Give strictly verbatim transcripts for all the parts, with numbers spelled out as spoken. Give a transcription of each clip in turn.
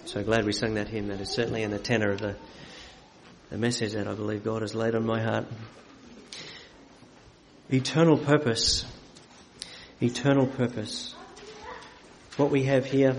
So glad we sang that hymn. That is certainly in the tenor of the, the message that I believe God has laid on my heart. Eternal purpose. Eternal purpose. What we have here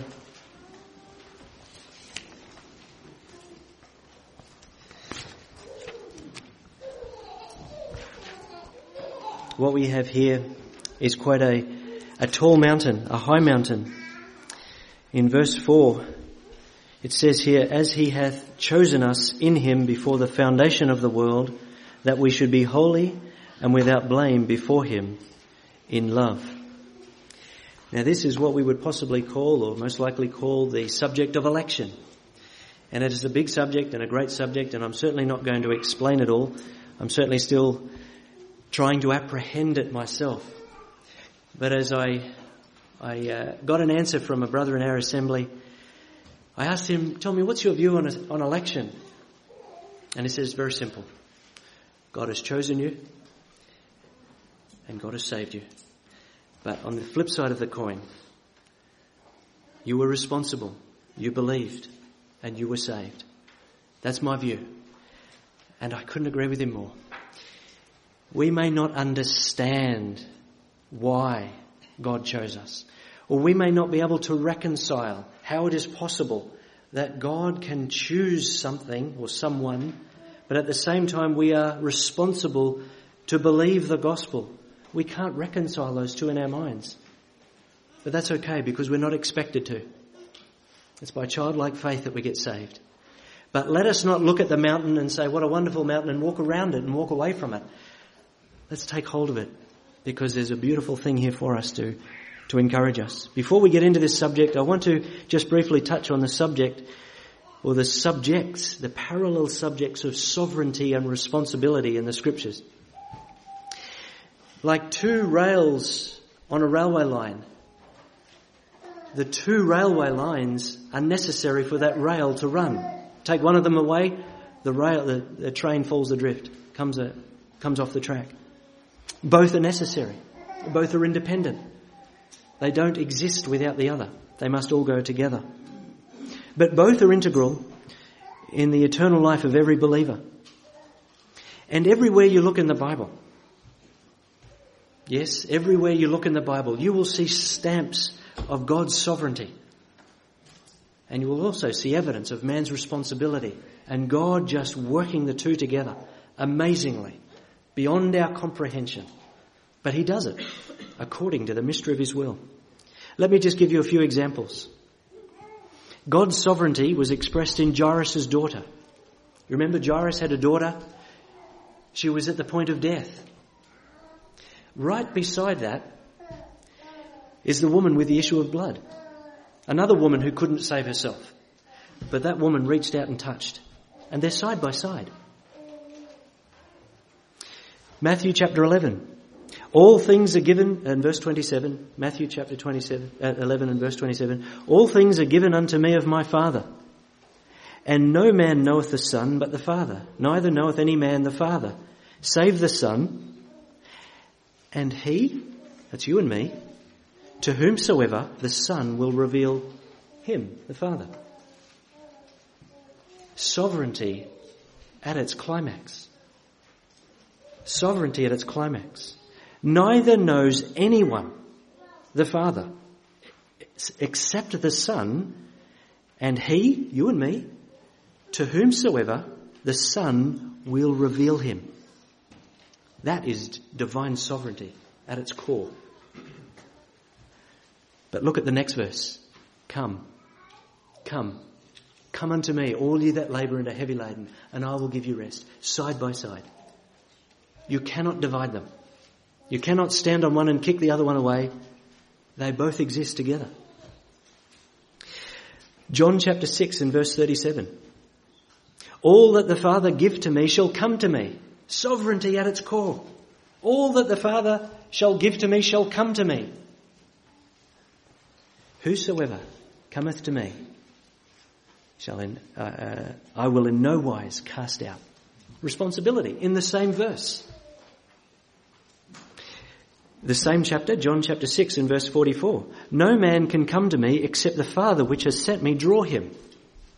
what we have here is quite a, a tall mountain, a high mountain. In verse four, it says here, as he hath chosen us in him before the foundation of the world, that we should be holy and without blame before him in love. Now this is what we would possibly call, or most likely call, the subject of election. And it is a big subject and a great subject, and I'm certainly not going to explain it all. I'm certainly still trying to apprehend it myself. But as I I uh, got an answer from a brother in our assembly, I asked him, tell me, what's your view on, a, on election? And he says, very simple. God has chosen you and God has saved you. But on the flip side of the coin, you were responsible, you believed, and you were saved. That's my view. And I couldn't agree with him more. We may not understand why God chose us, or we may not be able to reconcile how it is possible that God can choose something or someone, but at the same time we are responsible to believe the gospel. We can't reconcile those two in our minds. But that's okay, because we're not expected to. It's by childlike faith that we get saved. But let us not look at the mountain and say, what a wonderful mountain, and walk around it and walk away from it. Let's take hold of it, because there's a beautiful thing here for us to, to encourage us. Before we get into this subject, I want to just briefly touch on the subject, or the subjects, the parallel subjects of sovereignty and responsibility in the Scriptures. Like two rails on a railway line, the two railway lines are necessary for that rail to run. Take one of them away, the rail, the, the train falls adrift, comes a, comes off the track. Both are necessary. Both are independent. They don't exist without the other. They must all go together. But both are integral in the eternal life of every believer. And everywhere you look in the Bible, yes, everywhere you look in the Bible, you will see stamps of God's sovereignty. And you will also see evidence of man's responsibility and God just working the two together amazingly, beyond our comprehension. But he does it according to the mystery of his will. Let me just give you a few examples. God's sovereignty was expressed in Jairus' daughter. You remember Jairus had a daughter? She was at the point of death. Right beside that is the woman with the issue of blood. Another woman who couldn't save herself. But that woman reached out and touched. And they're side by side. Matthew chapter eleven. All things are given, in verse twenty-seven, Matthew chapter twenty-seven, uh, eleven and verse twenty-seven. All things are given unto me of my Father. And no man knoweth the Son but the Father. Neither knoweth any man the Father, save the Son. And he, that's you and me, to whomsoever the Son will reveal him, the Father. Sovereignty at its climax. Sovereignty at its climax. Neither knows anyone the Father except the Son, and he, you and me, to whomsoever the Son will reveal him. That is divine sovereignty at its core. But look at the next verse. Come, come, come unto me, all ye that labour and are heavy laden, and I will give you rest, side by side. You cannot divide them. You cannot stand on one and kick the other one away. They both exist together. John chapter six and verse thirty-seven. All that the Father give to me shall come to me. Sovereignty at its core. All that the Father shall give to me shall come to me. Whosoever cometh to me shall in, uh, uh, I will in no wise cast out. Responsibility in the same verse. The same chapter, John chapter six and verse forty-four. No man can come to me except the Father which has sent me draw him.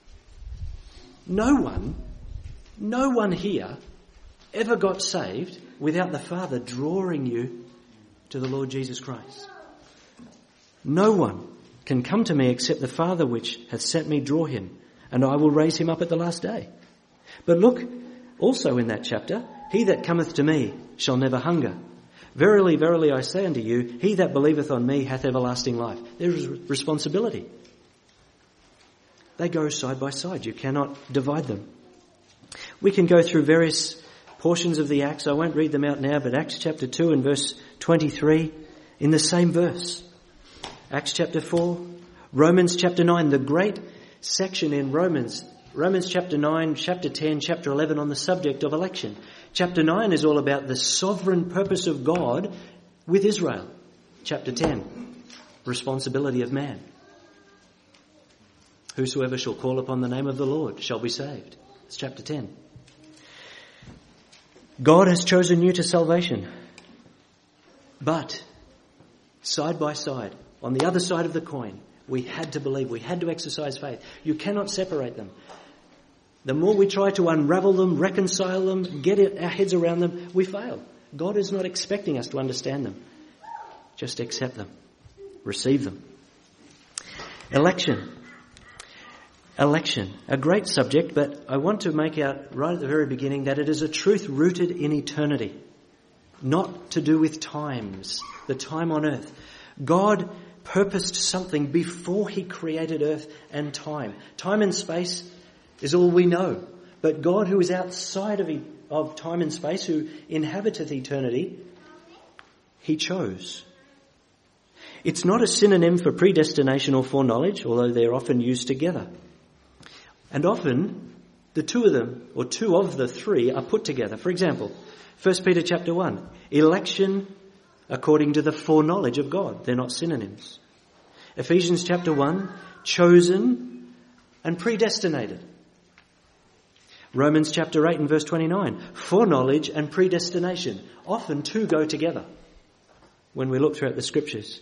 No one, no one here ever got saved without the Father drawing you to the Lord Jesus Christ. No one can come to me except the Father which hath sent me draw him, and I will raise him up at the last day. But look, also in that chapter, he that cometh to me shall never hunger. Verily, verily, I say unto you, he that believeth on me hath everlasting life. There is responsibility. They go side by side. You cannot divide them. We can go through various portions of the Acts. I won't read them out now, but Acts chapter two and verse twenty-three, in the same verse. Acts chapter four, Romans chapter nine, the great section in Romans. Romans chapter nine, chapter ten, chapter eleven on the subject of election. Chapter nine is all about the sovereign purpose of God with Israel. Chapter ten, responsibility of man. Whosoever shall call upon the name of the Lord shall be saved. It's chapter ten. God has chosen you to salvation. But, side by side, on the other side of the coin, we had to believe, we had to exercise faith. You cannot separate them. The more we try to unravel them, reconcile them, get it, our heads around them, we fail. God is not expecting us to understand them. Just accept them. Receive them. Election. Election. A great subject, but I want to make out right at the very beginning that it is a truth rooted in eternity. Not to do with times, the time on earth. God purposed something before he created earth and time. Time and space is all we know. But God, who is outside of, of time and space, who inhabiteth eternity, he chose. It's not a synonym for predestination or foreknowledge, although they're often used together. And often, the two of them, or two of the three, are put together. For example, First Peter chapter one, election according to the foreknowledge of God. They're not synonyms. Ephesians chapter one, chosen and predestinated. Romans chapter eight and verse twenty-nine, foreknowledge and predestination. Often two go together when we look throughout the scriptures.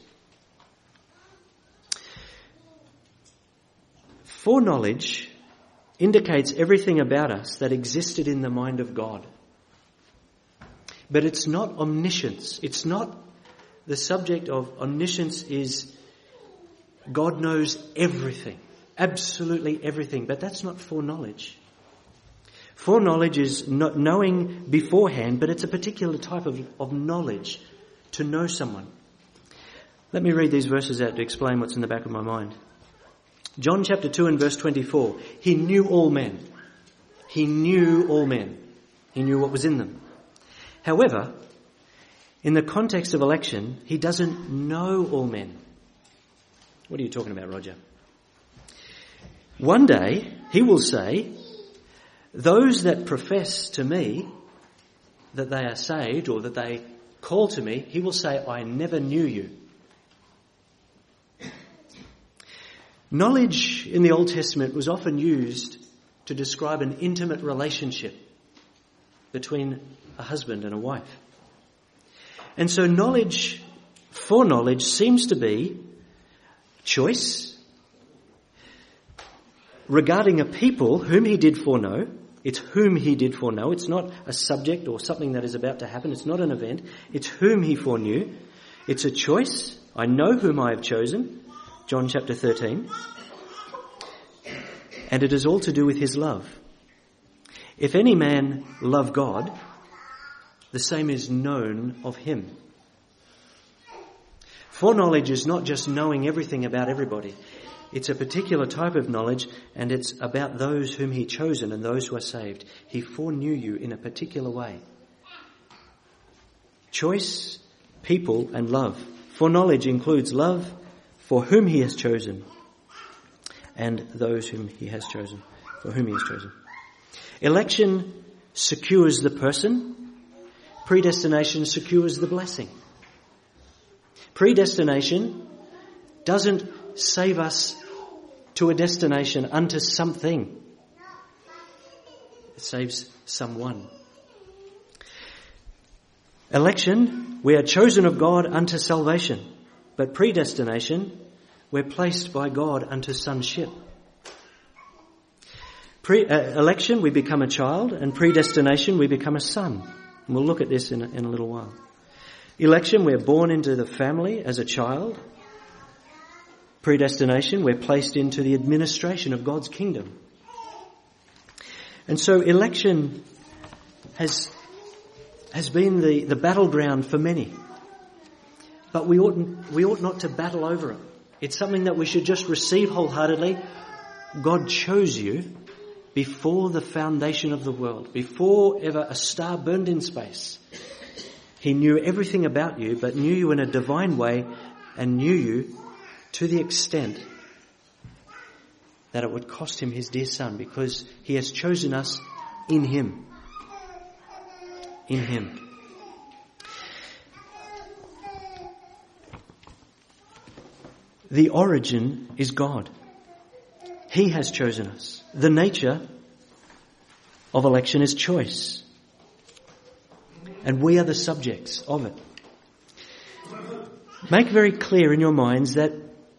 Foreknowledge indicates everything about us that existed in the mind of God. But it's not omniscience. It's not the subject of omniscience is God knows everything, absolutely everything. But that's not foreknowledge. Foreknowledge is not knowing beforehand, but it's a particular type of, of knowledge to know someone. Let me read these verses out to explain what's in the back of my mind. John chapter two and verse twenty-four. He knew all men. He knew all men. He knew what was in them. However, in the context of election, he doesn't know all men. What are you talking about, Roger? One day, he will say, those that profess to me that they are saved or that they call to me, he will say, I never knew you. Knowledge in the Old Testament was often used to describe an intimate relationship between a husband and a wife. And so knowledge, foreknowledge, seems to be choice regarding a people whom he did foreknow. It's whom he did foreknow. It's not a subject or something that is about to happen. It's not an event. It's whom he foreknew. It's a choice. I know whom I have chosen. John chapter thirteen. And it is all to do with his love. If any man love God, the same is known of him. Foreknowledge is not just knowing everything about everybody. It's a particular type of knowledge, and it's about those whom he chosen and those who are saved. He foreknew you in a particular way. Choice, people, and love. Foreknowledge includes love for whom he has chosen and those whom he has chosen, for whom he has chosen. Election secures the person. Predestination secures the blessing. Predestination doesn't save us to a destination unto something. It saves someone. Election, we are chosen of God unto salvation. But predestination, we're placed by God unto sonship. Pre, uh, election, we become a child, and predestination, we become a son. And we'll look at this in a, in a little while. Election, we're born into the family as a child. Predestination, we're placed into the administration of God's kingdom. And so election has, has been the, the battleground for many. But we ought, we ought not to battle over it. It's something that we should just receive wholeheartedly. God chose you before the foundation of the world, before ever a star burned in space. He knew everything about you, but knew you in a divine way and knew you to the extent that it would cost him his dear son, because he has chosen us in him. In him. The origin is God. He has chosen us. The nature of election is choice. And we are the subjects of it. Make very clear in your minds that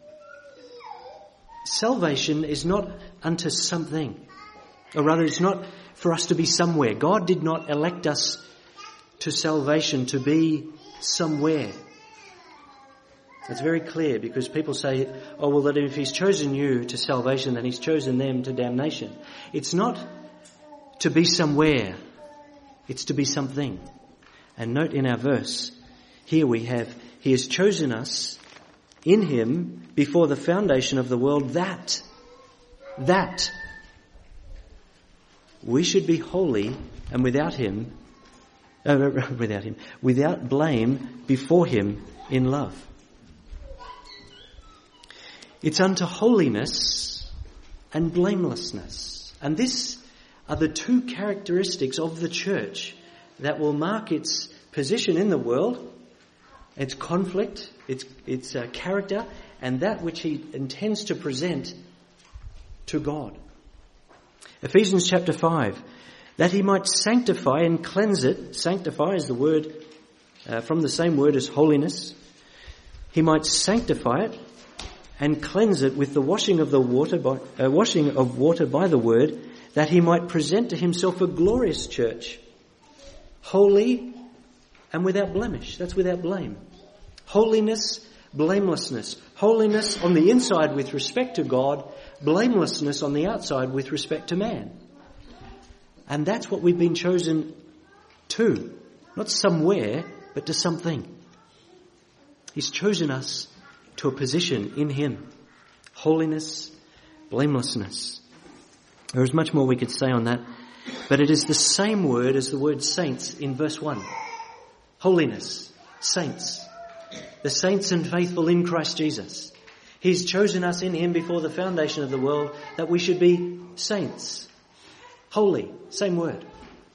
salvation is not unto something. Or rather, it's not for us to be somewhere. God did not elect us to salvation to be somewhere. It's very clear, because people say, oh, well, that if he's chosen you to salvation, then he's chosen them to damnation. It's not to be somewhere. It's to be something. And note in our verse, here we have, he has chosen us in him before the foundation of the world, that, that we should be holy and without him, uh, without him, without blame before him in love. It's unto holiness and blamelessness. And this are the two characteristics of the church that will mark its position in the world, its conflict, its, its uh, character, and that which he intends to present to God. Ephesians chapter five, that he might sanctify and cleanse it. Sanctify is the word uh, from the same word as holiness. He might sanctify it and cleanse it with the washing of the water by uh, washing of water by the word, that he might present to himself a glorious church, holy and without blemish. That's without blame. Holiness, blamelessness. Holiness on the inside with respect to God, blamelessness on the outside with respect to man. And that's what we've been chosen to. Not somewhere, but to something. He's chosen us to a position in him. Holiness, blamelessness. There is much more we could say on that, but it is the same word as the word saints in verse one. Holiness, saints. The saints and faithful in Christ Jesus. He's chosen us in him before the foundation of the world that we should be saints. Holy, same word.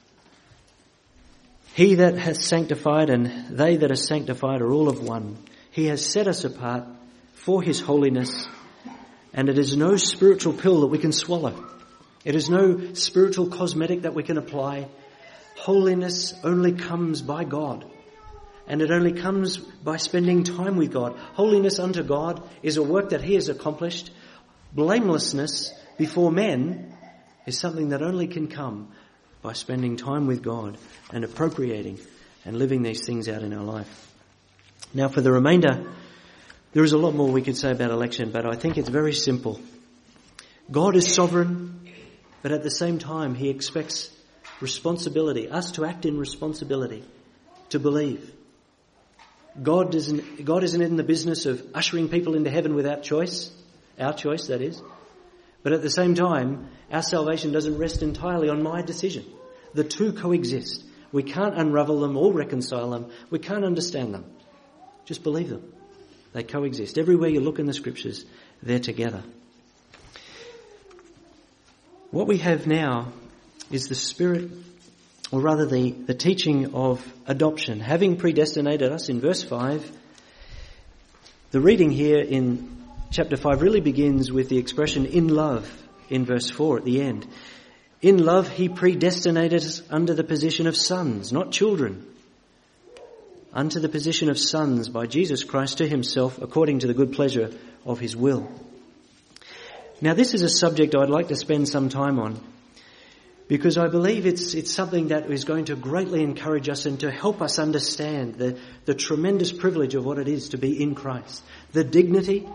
He that has sanctified and they that are sanctified are all of one. He has set us apart for his holiness, and it is no spiritual pill that we can swallow. It is no spiritual cosmetic that we can apply. Holiness only comes by God, and it only comes by spending time with God. Holiness unto God is a work that he has accomplished. Blamelessness before men is something that only can come by spending time with God and appropriating and living these things out in our life. Now, for the remainder, there is a lot more we could say about election, but I think it's very simple. God is sovereign, but at the same time, he expects responsibility, us to act in responsibility, to believe. God isn't, God isn't in the business of ushering people into heaven without choice, our choice, that is. But at the same time, our salvation doesn't rest entirely on my decision. The two coexist. We can't unravel them or reconcile them. We can't understand them. Just believe them. They coexist. Everywhere you look in the scriptures, they're together. What we have now is the Spirit, or rather the, the teaching of adoption. Having predestinated us in verse five, the reading here in chapter five really begins with the expression in love in verse four at the end. In love he predestinated us under the position of sons, not children, unto the position of sons by Jesus Christ to himself according to the good pleasure of his will. Now this is a subject I'd like to spend some time on, because I believe it's it's something that is going to greatly encourage us and to help us understand the, the tremendous privilege of what it is to be in Christ. The dignity,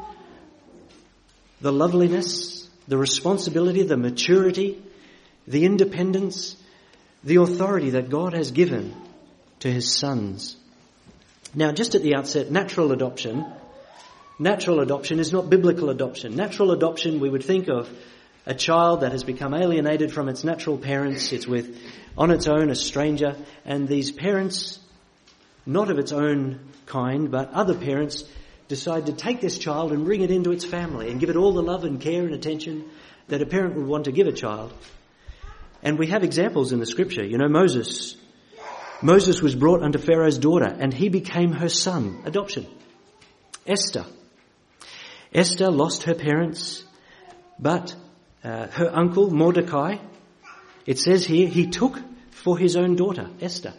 the loveliness, the responsibility, the maturity, the independence, the authority that God has given to his sons. Now, just at the outset, natural adoption, natural adoption is not biblical adoption. Natural adoption, we would think of a child that has become alienated from its natural parents. It's with, on its own, a stranger, and these parents, not of its own kind, but other parents, decide to take this child and bring it into its family and give it all the love and care and attention that a parent would want to give a child. And we have examples in the scripture. You know, Moses. Moses was brought unto Pharaoh's daughter and he became her son. Adoption. Esther. Esther lost her parents, but uh, her uncle Mordecai, it says here, he took for his own daughter, Esther.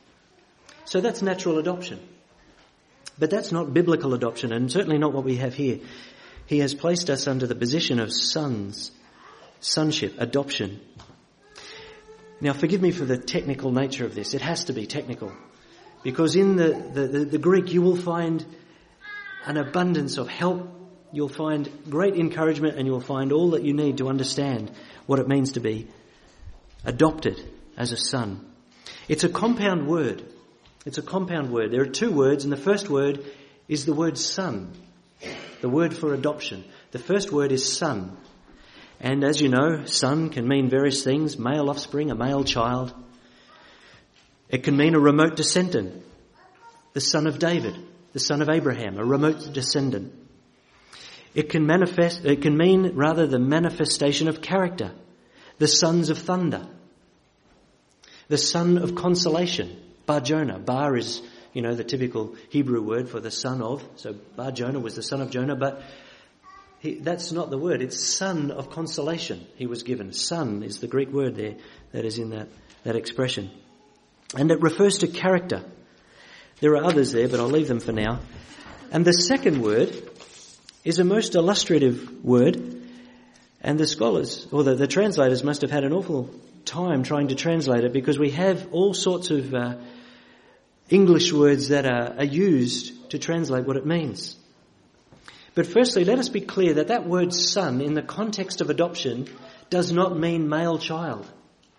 So that's natural adoption. But that's not biblical adoption, and certainly not what we have here. He has placed us under the position of sons, sonship, adoption. Now, forgive me for the technical nature of this. It has to be technical. Because in the, the, the, the Greek, you will find an abundance of help. You'll find great encouragement, and you'll find all that you need to understand what it means to be adopted as a son. It's a compound word. It's a compound word. There are two words, and the first word is the word son, the word for adoption. The first word is son. And as you know, son can mean various things, male offspring, a male child. It can mean a remote descendant, the son of David, the son of Abraham, a remote descendant. It can manifest, it can mean rather the manifestation of character, the sons of thunder, the son of consolation, Bar Jonah. Bar is, you know, the typical Hebrew word for the son of. So Bar Jonah was the son of Jonah, but he, that's not the word. It's son of consolation he was given. Son is the Greek word there that is in that, that expression. And it refers to character. There are others there, but I'll leave them for now. And the second word is a most illustrative word, and the scholars, or the, the translators must have had an awful time trying to translate it, because we have all sorts of uh, English words that are, are used to translate what it means. But firstly, let us be clear that that word son in the context of adoption does not mean male child.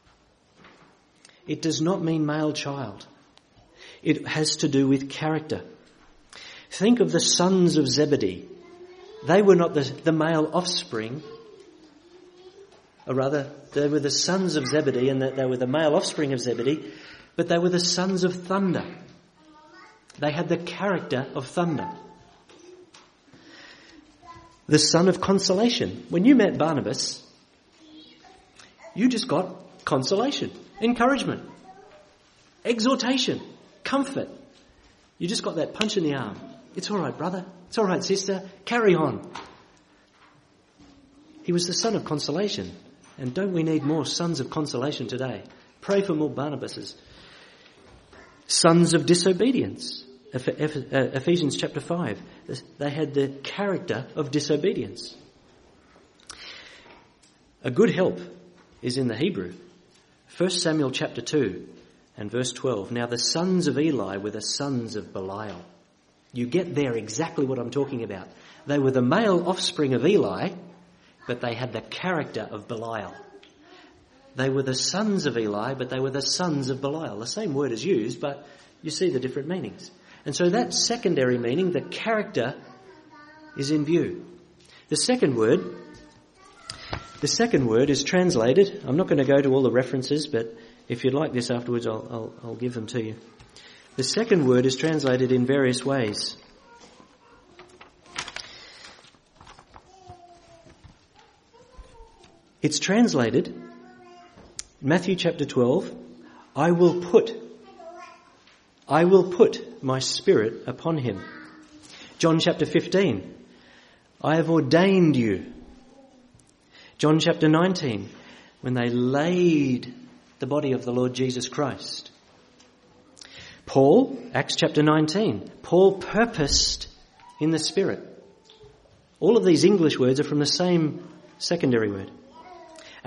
It does not mean male child. It has to do with character. Think of the sons of Zebedee. They were not the, the male offspring, or rather, they were the sons of Zebedee, and that they were the male offspring of Zebedee, but they were the sons of thunder. They had the character of thunder. The son of consolation. When you met Barnabas, you just got consolation, encouragement, exhortation, comfort. You just got that punch in the arm. It's all right, brother. It's all right, sister. Carry on. He was the son of consolation. And don't we need more sons of consolation today? Pray for more Barnabases. Sons of disobedience. Ephesians chapter five. They had the character of disobedience. A good help is in the Hebrew. First Samuel chapter two and verse twelve. Now the sons of Eli were the sons of Belial. You get there exactly what I'm talking about. They were the male offspring of Eli, but they had the character of Belial. They were the sons of Eli, but they were the sons of Belial. The same word is used, but you see the different meanings. And so that secondary meaning, the character, is in view. The second word, the second word is translated. I'm not going to go to all the references, but if you'd like this afterwards, I'll, I'll, I'll give them to you. The second word is translated in various ways. It's translated, Matthew chapter twelve, I will put, I will put my spirit upon him. John chapter fifteen, I have ordained you. John chapter nineteen, when they laid the body of the Lord Jesus Christ. Paul, Acts chapter nineteen, Paul purposed in the Spirit. All of these English words are from the same secondary word.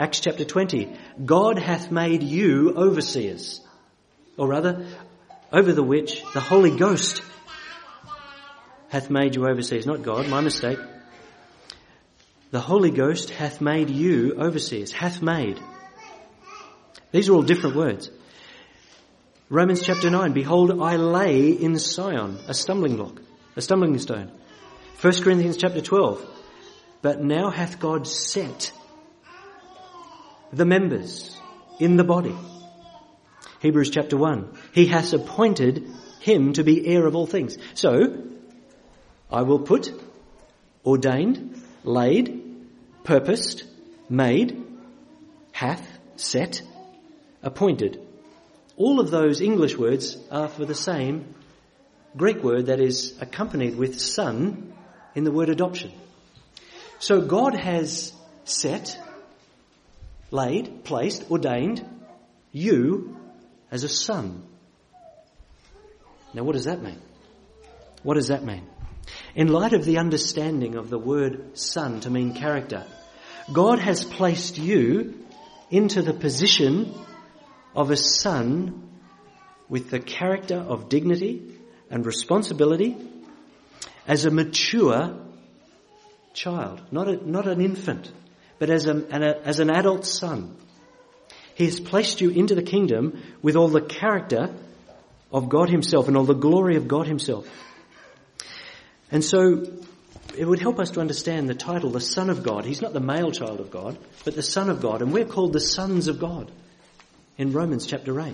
Acts chapter twenty, God hath made you overseers, or rather, over the which the Holy Ghost hath made you overseers. Not God, my mistake. The Holy Ghost hath made you overseers. Hath made. These are all different words. Romans chapter nine, behold, I lay in Sion a stumbling block, a stumbling stone. First Corinthians chapter twelve, but now hath God set the members in the body. Hebrews chapter one, he hath appointed him to be heir of all things. So, I will put, ordained, laid, purposed, made, hath, set, appointed. All of those English words are for the same Greek word that is accompanied with son in the word adoption. So God has set, laid, placed, ordained you as a son. Now what does that mean? What does that mean? In light of the understanding of the word son to mean character, God has placed you into the position of a son with the character of dignity and responsibility as a mature child, not a, not an infant, but as, a, an, a, as an adult son. He has placed you into the kingdom with all the character of God himself and all the glory of God himself. And so it would help us to understand the title, the Son of God. He's not the male child of God, but the Son of God. And we're called the sons of God in Romans chapter eight.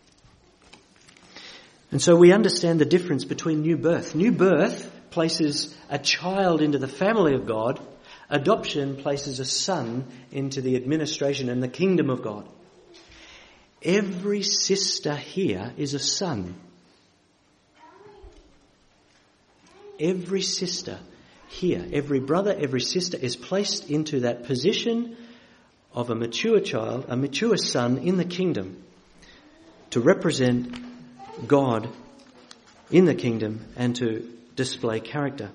And so we understand the difference between new birth. New birth places a child into the family of God. Adoption places a son into the administration and the kingdom of God. Every sister here is a son. Every sister here, every brother, every sister is placed into that position of a mature child, a mature son in the kingdom to represent God in the kingdom and to display character.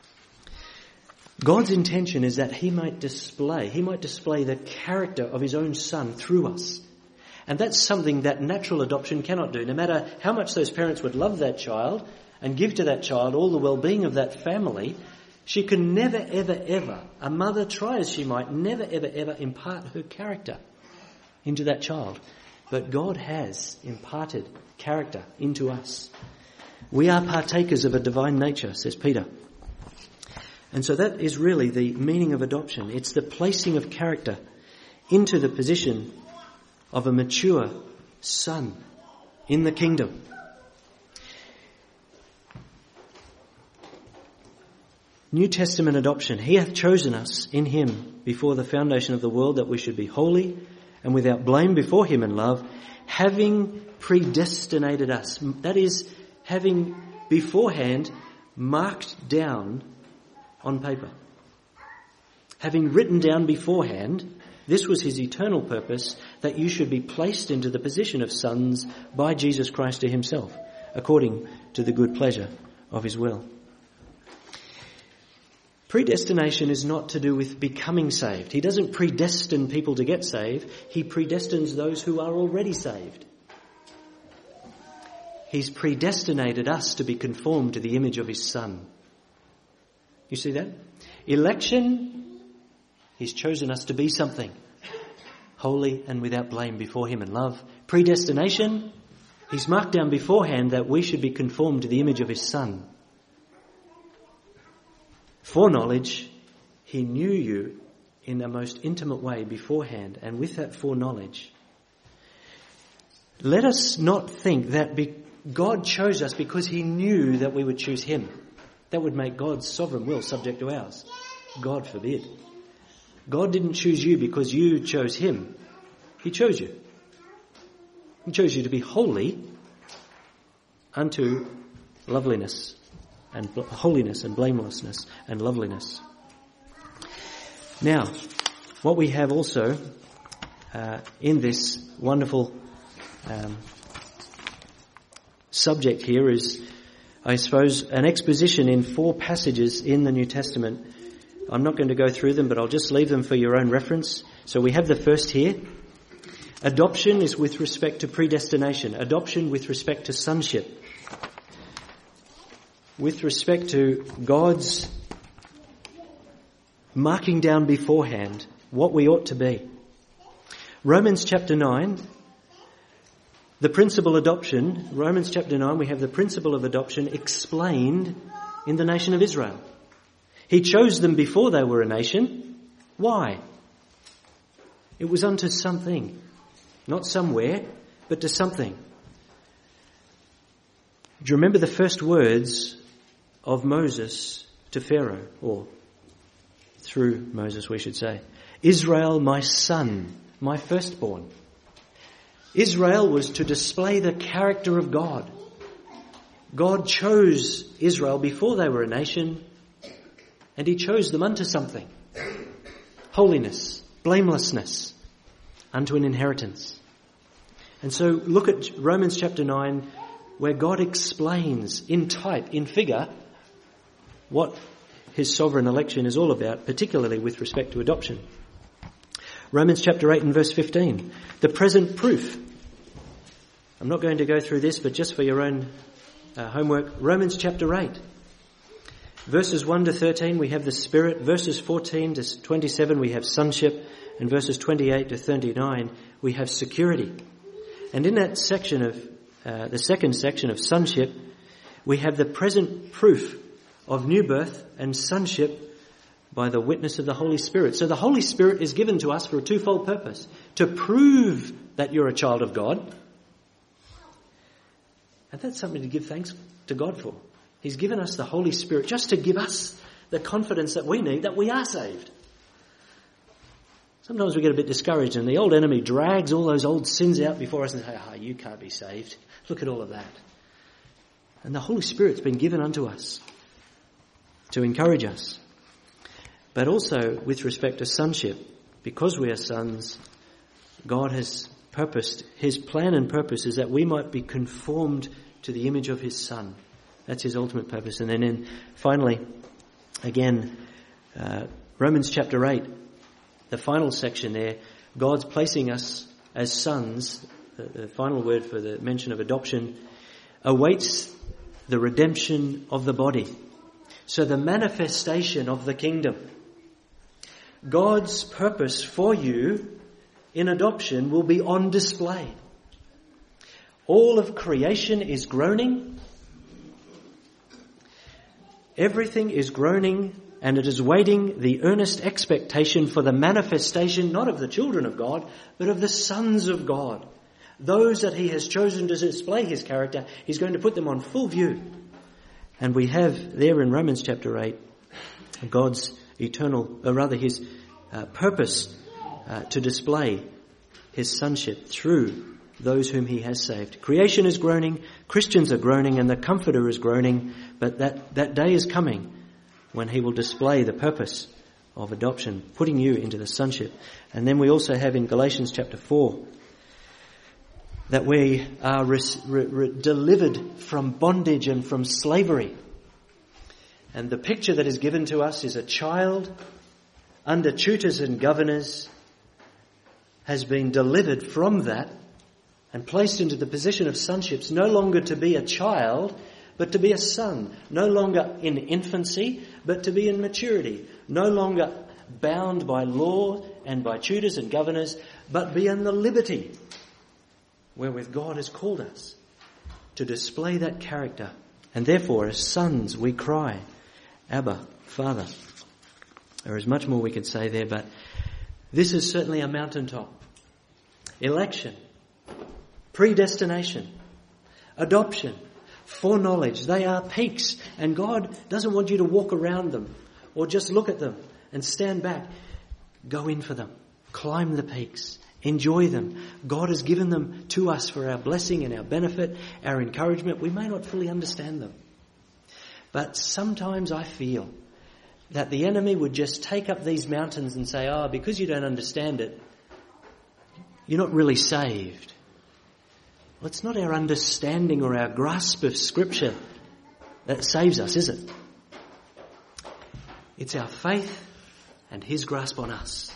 God's intention is that he might display, he might display the character of his own son through us. And that's something that natural adoption cannot do. No matter how much those parents would love that child and give to that child all the well-being of that family, she can never, ever, ever, a mother, try as she might, never, ever, ever impart her character into that child. But God has imparted character into us. We are partakers of a divine nature, says Peter. And so that is really the meaning of adoption. It's the placing of character into the position of a mature son in the kingdom. New Testament adoption. He hath chosen us in him before the foundation of the world that we should be holy and without blame before him in love, having predestinated us. That is, having beforehand marked down on paper. Having written down beforehand, this was his eternal purpose, that you should be placed into the position of sons by Jesus Christ to himself, according to the good pleasure of his will. Predestination is not to do with becoming saved. He doesn't predestine people to get saved. He predestines those who are already saved. He's predestinated us to be conformed to the image of his Son. You see that? Election, he's chosen us to be something holy and without blame before him in love. Predestination, he's marked down beforehand that we should be conformed to the image of his Son. Foreknowledge, he knew you in a most intimate way beforehand, and with that foreknowledge, let us not think that be- God chose us because he knew that we would choose him. That would make God's sovereign will subject to ours. God forbid. God didn't choose you because you chose him. He chose you. He chose you to be holy unto loveliness and bl- holiness and blamelessness and loveliness. Now, what we have also uh, in this wonderful um, subject here is, I suppose, an exposition in four passages in the New Testament I'm not going to go through them, but I'll just leave them for your own reference. So we have the first here. Adoption is with respect to predestination. Adoption with respect to sonship. With respect to God's marking down beforehand what we ought to be. Romans chapter nine, the principle adoption, Romans chapter nine, we have the principle of adoption explained in the nation of Israel. He chose them before they were a nation. Why? It was unto something. Not somewhere, but to something. Do you remember the first words of Moses to Pharaoh, or through Moses we should say? Israel, my son, my firstborn. Israel was to display the character of God. God chose Israel before they were a nation, and he chose them unto something. Holiness, blamelessness, unto an inheritance. And so look at Romans chapter nine, where God explains in type, in figure, what his sovereign election is all about, particularly with respect to adoption. Romans chapter eight and verse fifteen, the present proof. I'm not going to go through this, but just for your own uh, homework, Romans chapter eight. Verses one to thirteen, we have the Spirit. Verses fourteen to twenty-seven, we have sonship. And verses twenty-eight to thirty-nine, we have security. And in that section of, uh, the second section of sonship, we have the present proof of new birth and sonship by the witness of the Holy Spirit. So the Holy Spirit is given to us for a twofold purpose. To prove that you're a child of God. And that's something to give thanks to God for. He's given us the Holy Spirit just to give us the confidence that we need that we are saved. Sometimes we get a bit discouraged and the old enemy drags all those old sins out before us and say, ah, oh, you can't be saved. Look at all of that. And the Holy Spirit's been given unto us to encourage us. But also with respect to sonship, because we are sons, God has purposed, his plan and purpose is that we might be conformed to the image of his Son. That's his ultimate purpose. And then in, finally, again, uh, Romans chapter eight, the final section there, God's placing us as sons, the, the final word for the mention of adoption, awaits the redemption of the body. So the manifestation of the kingdom. God's purpose for you in adoption will be on display. All of creation is groaning. Everything is groaning, and it is waiting the earnest expectation for the manifestation not of the children of God, but of the sons of God. Those that he has chosen to display his character, he's going to put them on full view. And we have there in Romans chapter eight, God's eternal, or rather his uh, purpose uh, to display his sonship through those whom he has saved. Creation is groaning, Christians are groaning, and the Comforter is groaning, but that, that day is coming when he will display the purpose of adoption, putting you into the sonship. And then we also have in Galatians chapter four that we are re- re- re- delivered from bondage and from slavery. And the picture that is given to us is a child under tutors and governors has been delivered from that and placed into the position of sonships, no longer to be a child, but to be a son. No longer in infancy, but to be in maturity. No longer bound by law and by tutors and governors, but be in the liberty wherewith God has called us to display that character. And therefore, as sons, we cry, Abba, Father. There is much more we could say there, but this is certainly a mountaintop. Election, predestination, adoption, foreknowledge, they are peaks, and God doesn't want you to walk around them or just look at them and stand back. Go in for them. Climb the peaks. Enjoy them. God has given them to us for our blessing and our benefit, our encouragement. We may not fully understand them. But sometimes I feel that the enemy would just take up these mountains and say, oh, because you don't understand it, you're not really saved. Well, it's not our understanding or our grasp of Scripture that saves us, is it? It's our faith and his grasp on us.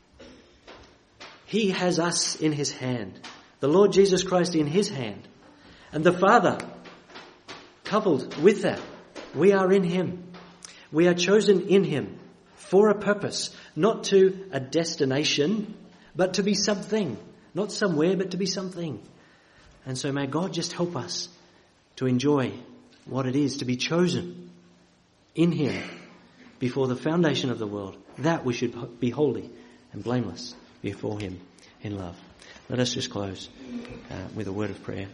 He has us in his hand, the Lord Jesus Christ in his hand, and the Father, coupled with that, we are in him. We are chosen in him for a purpose, not to a destination, but to be something. Not somewhere, but to be something. And so may God just help us to enjoy what it is to be chosen in him before the foundation of the world, that we should be holy and blameless before him in love. Let us just close uh, with a word of prayer.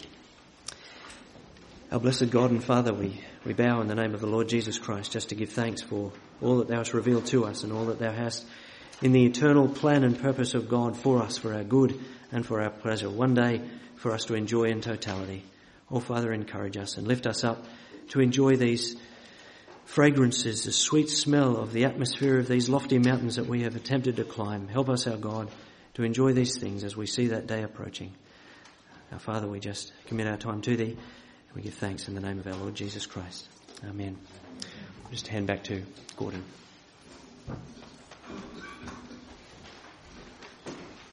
Our blessed God and Father, we, we bow in the name of the Lord Jesus Christ just to give thanks for all that thou hast revealed to us and all that thou hast in the eternal plan and purpose of God for us, for our good and for our pleasure. One day for us to enjoy in totality. Oh, Father, encourage us and lift us up to enjoy these fragrances, the sweet smell of the atmosphere of these lofty mountains that we have attempted to climb. Help us, our God, to enjoy these things as we see that day approaching. Our Father, we just commit our time to thee. We give thanks in the name of our Lord Jesus Christ. Amen. I'll just hand back to Gordon.